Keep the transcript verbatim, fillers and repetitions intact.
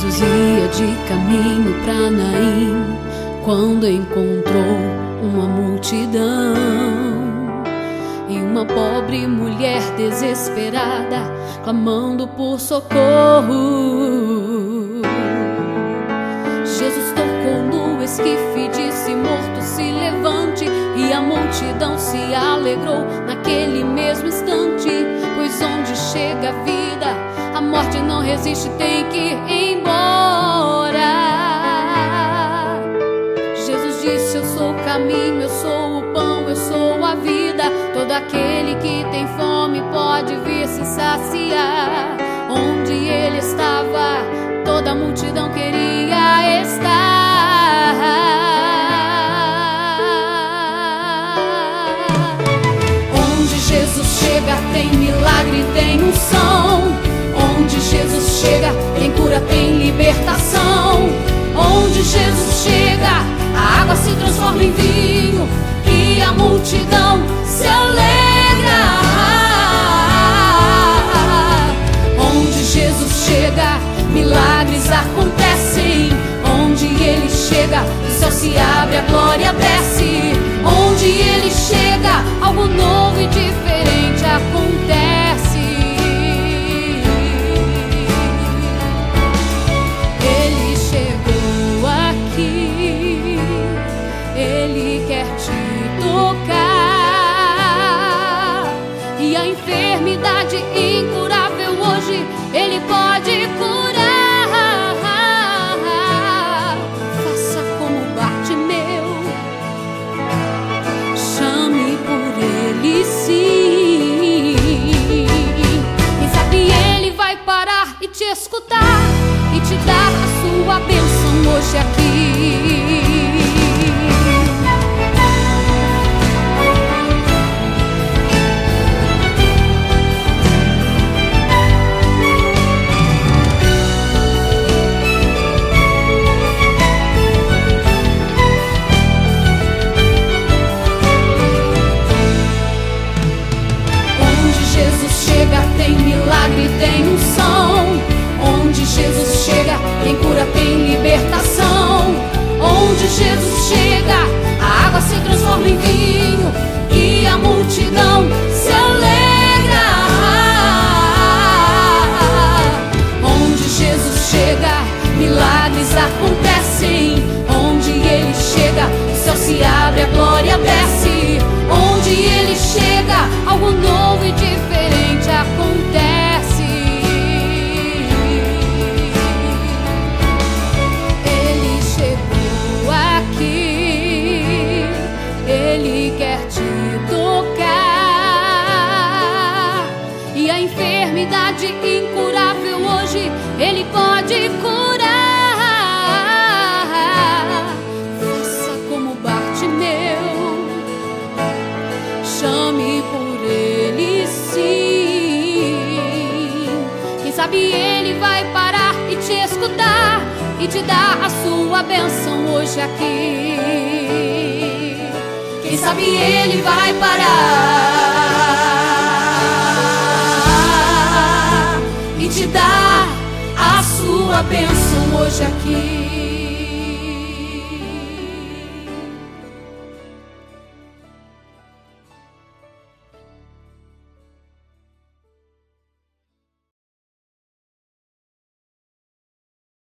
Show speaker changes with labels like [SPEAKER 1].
[SPEAKER 1] Jesus ia de caminho pra Naim, quando encontrou uma multidão e uma pobre mulher desesperada, clamando por socorro. Jesus tocou no esquife, disse: morto, se levante. E a multidão se alegrou naquele mesmo instante, pois onde chega a vida, a morte não resiste, tem que ir embora. Jesus disse: eu sou o caminho, eu sou o pão, eu sou a vida. Todo aquele que tem fome pode vir se saciar. Onde ele estava, toda a multidão queria estar. Onde Jesus chega tem milagre, tem unção. Onde Jesus chega tem cura, tem libertação. Onde Jesus chega, a água se transforma em vinho e a multidão se alegra. Onde Jesus chega, milagres acontecem. Onde ele chega, o céu se abre, a glória desce. Onde ele chega, algo novo e diferente acontece. Ele chegou aqui, ele quer te tocar. E a enfermidade incurável hoje ele pode curar. Faça como Bartimeu, chame por ele sim. Quem sabe ele vai parar e te escutar e te dar a sua bênção hoje aqui. Tem milagre, tem unção. Onde Jesus chega, tem cura, tem libertação. Onde Jesus chega, a água se transforma em vinho e a multidão se alegra. Onde Jesus chega, milagres acontecem. Onde ele chega, o céu se abre, a glória desce. Onde ele chega, algo novo e diferente acontece. Ele chegou aqui, ele quer te tocar. E a enfermidade incurável hoje ele pode curar. Faça como Bartimeu, chame por ele sim. Quem sabe ele vai parar e te escutar e te dar a sua bênção hoje aqui. Quem sabe ele vai parar e te dar a sua bênção hoje aqui.